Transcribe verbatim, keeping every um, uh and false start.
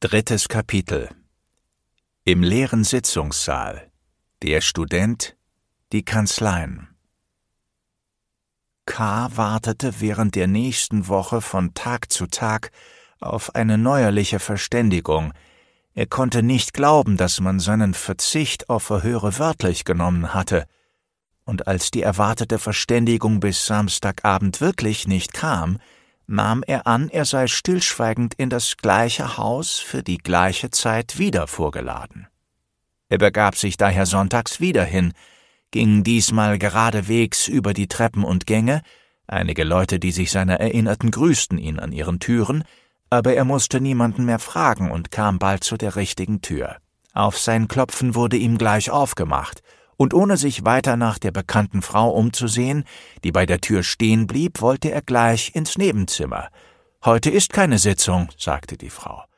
Drittes Kapitel. Im leeren Sitzungssaal. Der Student, die Kanzleien. K. wartete während der nächsten Woche von Tag zu Tag auf eine neuerliche Verständigung. Er konnte nicht glauben, dass man seinen Verzicht auf Verhöre wörtlich genommen hatte. Und als die erwartete Verständigung bis Samstagabend wirklich nicht kam, nahm er an, er sei stillschweigend in das gleiche Haus für die gleiche Zeit wieder vorgeladen. Er begab sich daher sonntags wieder hin, ging diesmal geradewegs über die Treppen und Gänge, einige Leute, die sich seiner erinnerten, grüßten ihn an ihren Türen, aber er musste niemanden mehr fragen und kam bald zu der richtigen Tür. Auf sein Klopfen wurde ihm gleich aufgemacht, und ohne sich weiter nach der bekannten Frau umzusehen, die bei der Tür stehen blieb, wollte er gleich ins Nebenzimmer. »Heute ist keine Sitzung«, sagte die Frau.